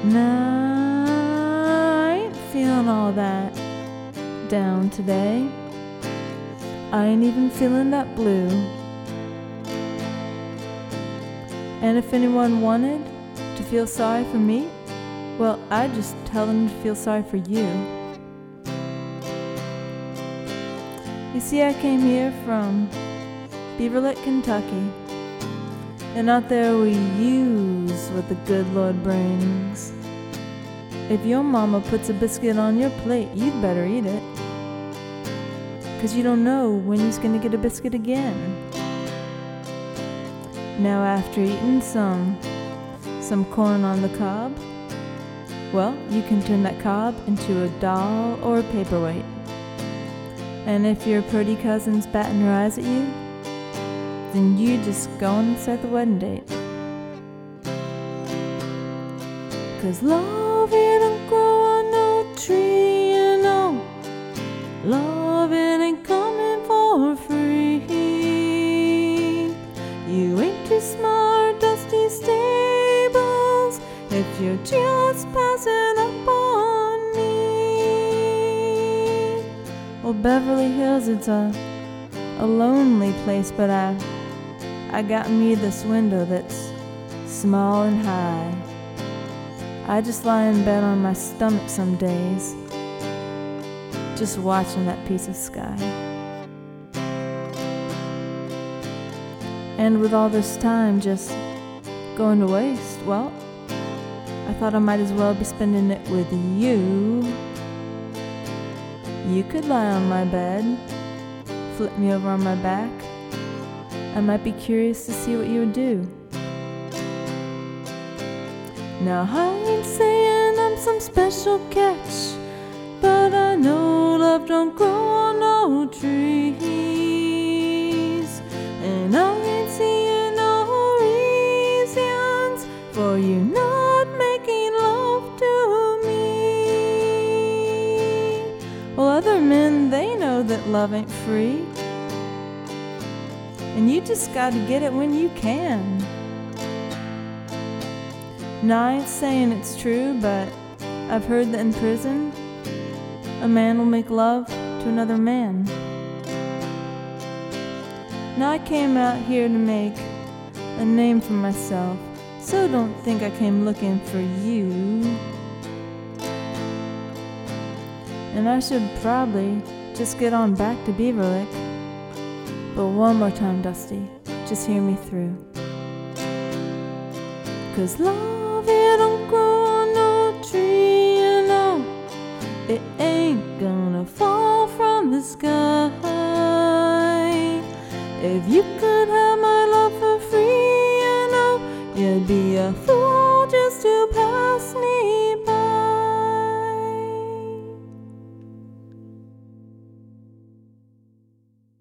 Nah, I ain't feeling all that down today. I ain't even feeling that blue. And if anyone wanted to feel sorry for me, well, I'd just tell them to feel sorry for you. You see, I came here from Beaver Lake, Kentucky, and out there we use what the good Lord brings. If your mama puts a biscuit on your plate, you'd better eat it, 'cause you don't know when you're gonna get a biscuit again. Now after eating some corn on the cob, well, you can turn that cob into a doll or a paperweight. And if your pretty cousin's batting her eyes at you, then you just go on and set the wedding date. 'Cause love, it don't grow on no tree, you know. Love, it ain't coming for free. You ain't too smart, Dusty Stables, if you're just passing up on me. Well, Beverly Hills, it's a lonely place, but I got me this window that's small and high. I just lie in bed on my stomach some days, just watching that piece of sky. And with all this time just going to waste, well, I thought I might as well be spending it with you. You could lie on my bed, flip me over on my back. I might be curious to see what you would do. Now I ain't saying I'm some special catch, but I know love don't grow on no trees. And I ain't seeing no reasons for you not making love to me. Well, other men, they know that love ain't free, and you just gotta get it when you can. Now, I ain't saying it's true, but I've heard that in prison, a man will make love to another man. Now, I came out here to make a name for myself, so don't think I came looking for you. And I should probably just get on back to Beaver Lake. But one more time, Dusty, just hear me through. 'Cause love, it don't grow on no tree, you know. It ain't gonna fall from the sky. If you